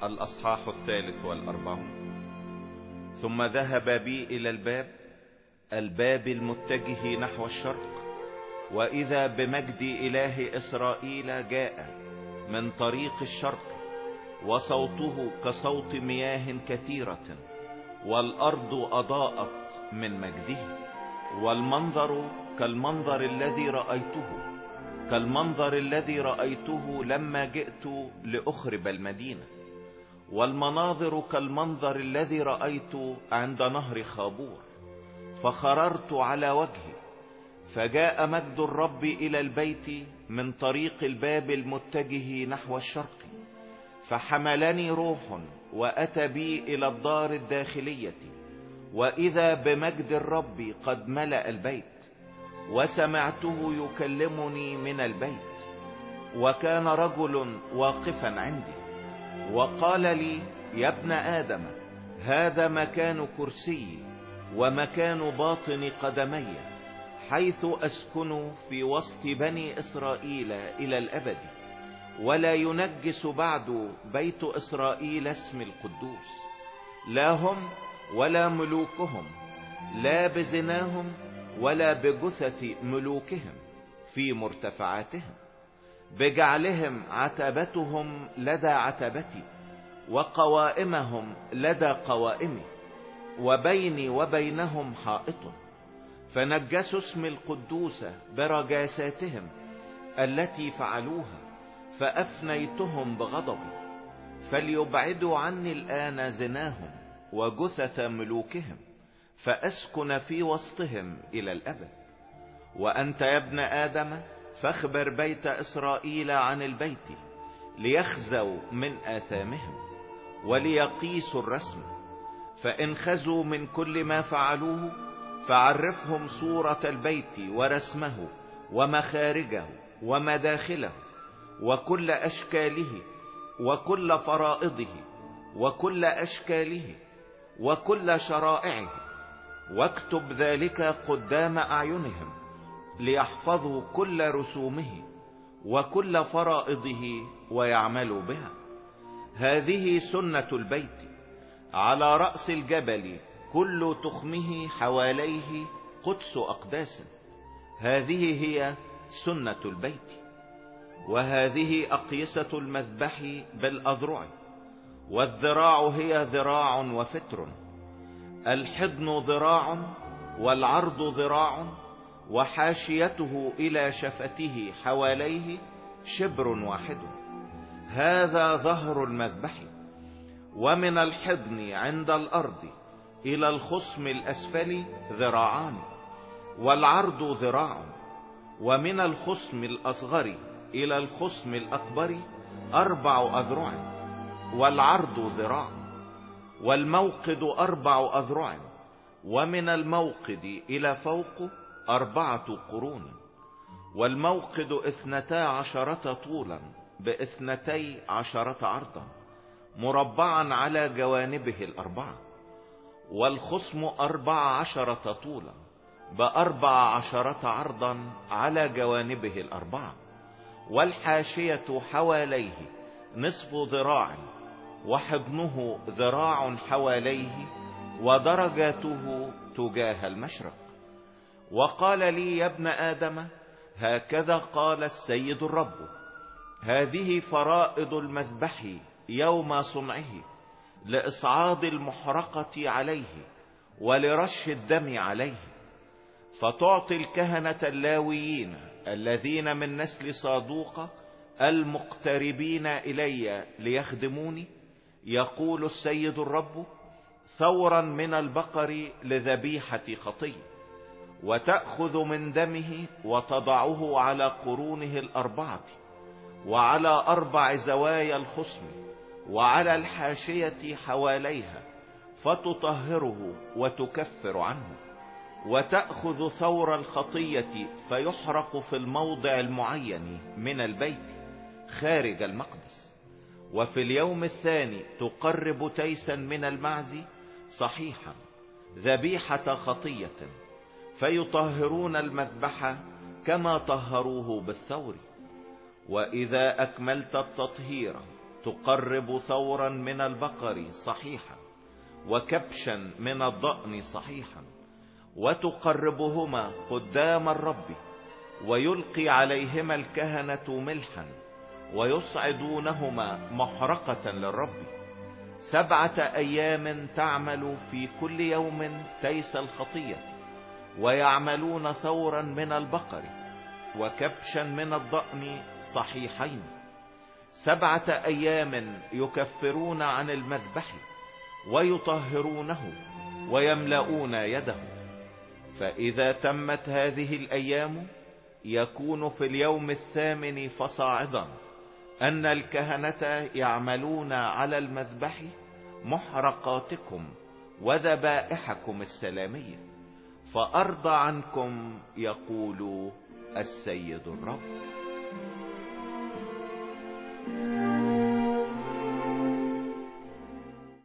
الأصحاح 43. ثم ذهب بي إلى الباب المتجه نحو الشرق، وإذا بمجد إله إسرائيل جاء من طريق الشرق، وصوته كصوت مياه كثيرة، والأرض أضاءت من مجده، والمنظر كالمنظر الذي رأيته لما جئت لأخرب المدينة، والمناظر كالمنظر الذي رأيت عند نهر خابور. فخررت على وجهي، فجاء مجد الرب إلى البيت من طريق الباب المتجه نحو الشرق، فحملني روح وأتى بي إلى الدار الداخلية، وإذا بمجد الرب قد ملأ البيت، وسمعته يكلمني من البيت، وكان رجل واقفا عندي وقال لي: يا ابن آدم، هذا مكان كرسي ومكان باطن قدمي، حيث أسكن في وسط بني إسرائيل إلى الأبد، ولا ينجس بعد بيت إسرائيل اسم القدوس، لا هم ولا ملوكهم، لا بزناهم ولا بجثث ملوكهم في مرتفعاتهم، بجعلهم عتبتهم لدى عتبتي، وقوائمهم لدى قوائمي، وبيني وبينهم حائط. فنجسوا اسم القدوس برجاساتهم التي فعلوها، فأفنيتهم بغضبي. فليبعدوا عني الآن زناهم وجثث ملوكهم، فأسكن في وسطهم إلى الأبد. وأنت يا ابن آدم، فاخبر بيت إسرائيل عن البيت، ليخزوا من آثامهم وليقيسوا الرسم، فإن خزوا من كل ما فعلوه فعرفهم صورة البيت ورسمه ومخارجه ومداخله وكل أشكاله وكل فرائضه وكل أشكاله وكل شرائعه، واكتب ذلك قدام أعينهم، ليحفظوا كل رسومه وكل فرائضه ويعملوا بها. هذه سنة البيت على رأس الجبل، كل تخمه حواليه قدس أقداس. هذه هي سنة البيت. وهذه أقيسة المذبح بالأذرع، والذراع هي ذراع وفتر، الحضن ذراع والعرض ذراع، وحاشيته إلى شفته حواليه شبر واحد. هذا ظهر المذبح. ومن الحضن عند الأرض إلى الخصم الأسفل ذراعان، والعرض ذراع، ومن الخصم الأصغر إلى الخصم الأكبر 4 أذرع، والعرض ذراع، والموقد 4 أذرع، ومن الموقد إلى فوق 4 قرون، والموقد 12 طولا ب12 عرضا، مربعا على جوانبه 4، والخصم 14 طولا ب14 عرضا على جوانبه 4، والحاشية حواليه نصف ذراع، وحضنه ذراع حواليه، ودرجاته تجاه المشرق. وقال لي: يا ابن آدم، هكذا قال السيد الرب: هذه فرائض المذبح يوم صنعه، لإصعاد المحرقة عليه ولرش الدم عليه. فتعطي الكهنة اللاويين الذين من نسل صادوق المقتربين إلي ليخدموني، يقول السيد الرب، ثورا من البقر لذبيحة خطية، وتأخذ من دمه وتضعه على قرونه 4، وعلى 4 زوايا الخصم، وعلى الحاشية حواليها، فتطهره وتكفر عنه. وتأخذ ثور الخطية فيحرق في الموضع المعين من البيت خارج المقدس. وفي اليوم الثاني تقرب تيسا من المعز صحيحا ذبيحة خطية، فيطهرون المذبح كما طهروه بالثور. وإذا أكملت التطهير تقرب ثورا من البقر صحيحا وكبشا من الضأن صحيحا، وتقربهما قدام الرب، ويلقي عليهما الكهنة ملحا، ويصعدونهما محرقة للرب. 7 أيام تعمل في كل يوم تيس الخطية، ويعملون ثورا من البقر وكبشا من الضأن صحيحين. 7 أيام يكفرون عن المذبح ويطهرونه ويملؤون يده. فإذا تمت هذه الأيام يكون في اليوم 8 فصاعدا أن الكهنة يعملون على المذبح محرقاتكم وذبائحكم السلامية، فأرضى عنكم يقول السيد الرب.